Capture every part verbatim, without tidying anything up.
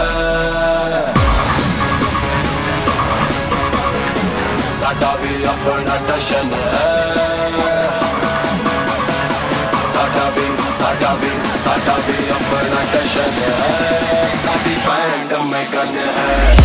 साडा भी अपना टशन है। साडा भी साडा भी साडा भी अपना टशन है। साडी बैंड में गन है।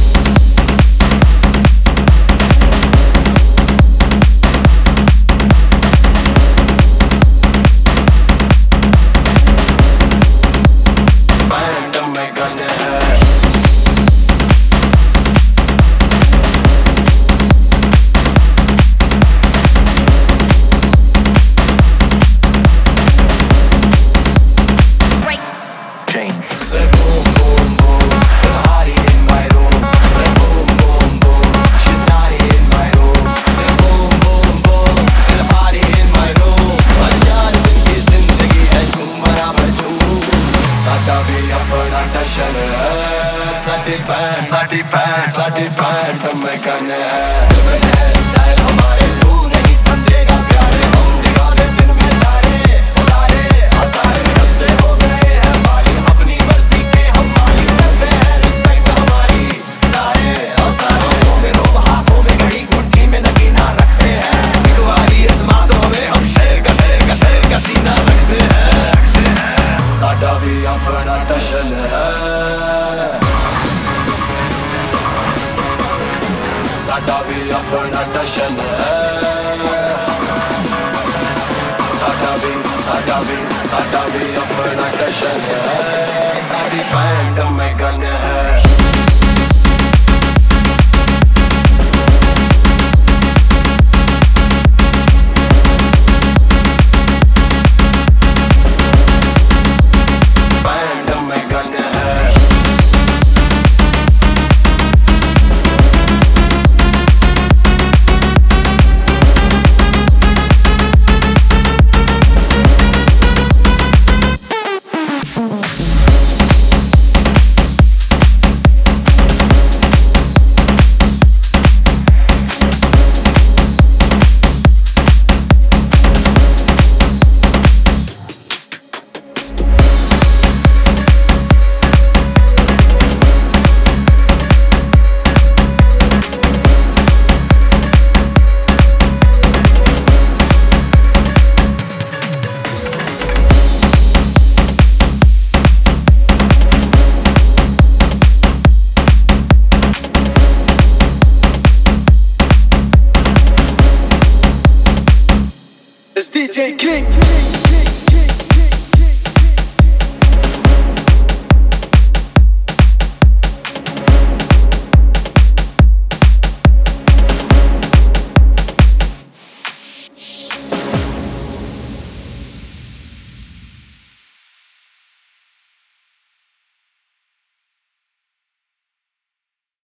Say boom, boom, boom, there's a hottie in my room. Say boom, boom, boom, she's naughty in my room. Say boom, boom, boom, there's a party in my room. अनजान दिन की जिंदगी है झूम बराबर झूम। साडा भी अपना टशन है। साडी बैंड साडी बैंड साडी बैंड में गन है। डिफरेंट है स्टाइल हमारे, तू नहीं समझेगा प्यारे। हम दिखाते दिन में तारे उतारे अतारे, जब से हो गए हैं मालिक अपनी मर्जी के। हम मालिक करते हैं रिस्पेक्ट हमारी सारे और सारे। में रोब हाथों में घड़ी मुट्ठी में नगीना रखते हैं। एक बारी इस्मातों में हम शेर का शेर का शेर का सीना रखते हैं। साडा भी अपना टशन है। साडा भी अपना टशन है। साडा भी साडा भी साडा भी अपना टशन है। साडी बैंड में गन है। It's D J King.